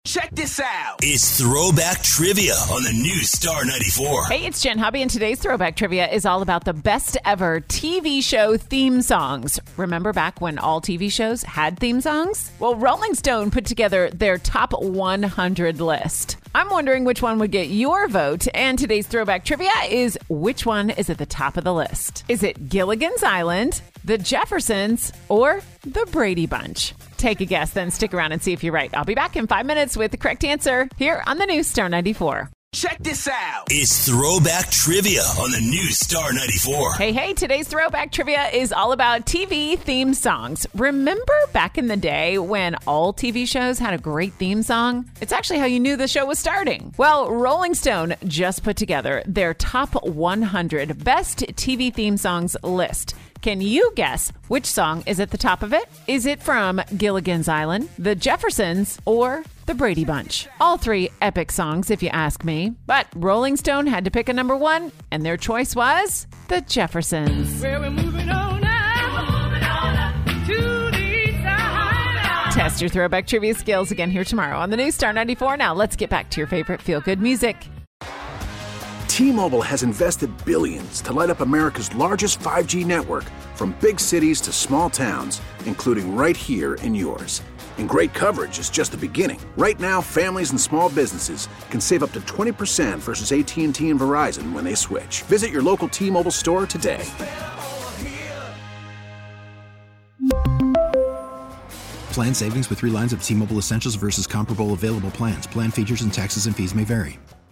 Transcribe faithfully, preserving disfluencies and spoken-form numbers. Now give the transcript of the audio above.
Check this out. It's Throwback Trivia on the new Star ninety-four. Hey, it's Jen Hubby, and today's Throwback Trivia is all about the best ever T V show theme songs. Remember back when all T V shows had theme songs? Well, Rolling Stone put together their top one hundred list. I'm wondering which one would get your vote, and today's Throwback Trivia is which one is at the top of the list? Is it Gilligan's Island, The Jeffersons, or The Brady Bunch? Take a guess, then stick around and see if you're right. I'll be back in five minutes with the correct answer here on the new Star ninety-four. Check this out. It's Throwback Trivia on the new Star ninety-four. Hey, hey, today's Throwback Trivia is all about T V theme songs. Remember back in the day when all T V shows had a great theme song? It's actually how you knew the show was starting. Well, Rolling Stone just put together their top one hundred best T V theme songs list. Can you guess which song is at the top of it? Is it from Gilligan's Island, The Jeffersons, or The Brady Bunch? All three epic songs, if you ask me. But Rolling Stone had to pick a number one, and their choice was The Jeffersons. Well, we're moving on now. We're moving on up to the side. Test your Throwback Trivia skills again here tomorrow on the new Star ninety-four. Now let's get back to your favorite feel-good music. T-Mobile has invested billions to light up America's largest five G network, from big cities to small towns, including right here in yours. And great coverage is just the beginning. Right now, families and small businesses can save up to twenty percent versus A T and T and Verizon when they switch. Visit your local T-Mobile store today. Plan savings with three lines of T-Mobile Essentials versus comparable available plans. Plan features and taxes and fees may vary.